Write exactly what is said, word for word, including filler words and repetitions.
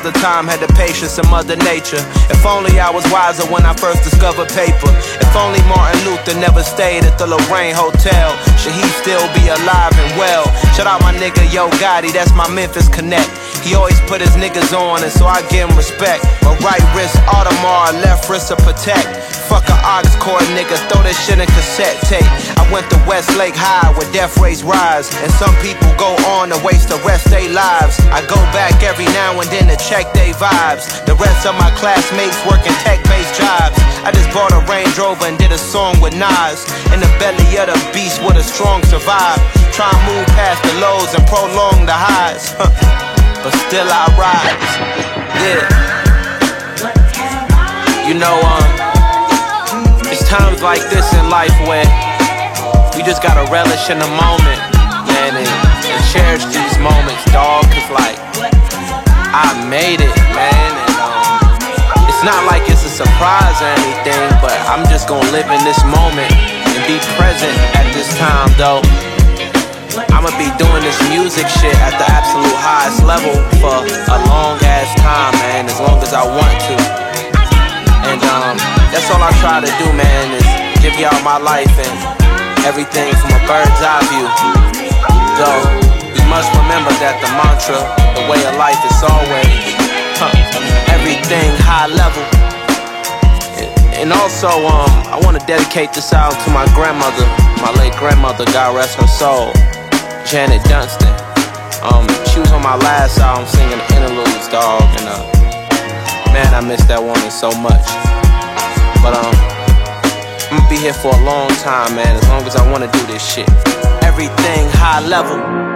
Father Time had the patience of Mother Nature. If only I was wiser when I first discovered paper. If only Martin Luther never stayed at the Lorraine Hotel, should he still be alive and well? Shout out my nigga Yo Gotti, that's my Memphis Connect. He always put his niggas on, and so I give him respect. My right wrist Audemars, left wrist a Protect. Fuck a aux cord nigga, throw that shit in cassette tape. I went to Westlake High where death rates rise, and some people go on to waste the rest of their lives. I go back every now and then to check they vibes. The rest of my classmates working tech-based jobs. I just bought a Range Rover and did a song with Nas. In the belly of the beast with a strong survive. Try and move past the lows and prolong the highs. But still I rise. Yeah. You know, um, it's times like this in life where we just gotta relish in the moment, man, and, and cherish these moments, dawg. Cause like, I made it, man, and um, it's not like it's a surprise or anything, but I'm just gonna live in this moment and be present at this time, though. I'ma be doing this music shit at the absolute highest level for a long ass time, man, as long as I want to. And um, that's all I try to do, man, is give y'all my life and everything from a bird's eye view. Though, you must remember that the mantra, the way of life is always huh, everything high level. And also, um, I want to dedicate this album to my grandmother, my late grandmother, God rest her soul, Janet Dunstan. Um, she was on my last album singing interludes, dog, and uh, man, I miss that woman so much. But um, I'm gonna be here for a long time, man, as long as I wanna do this shit. Everything high level.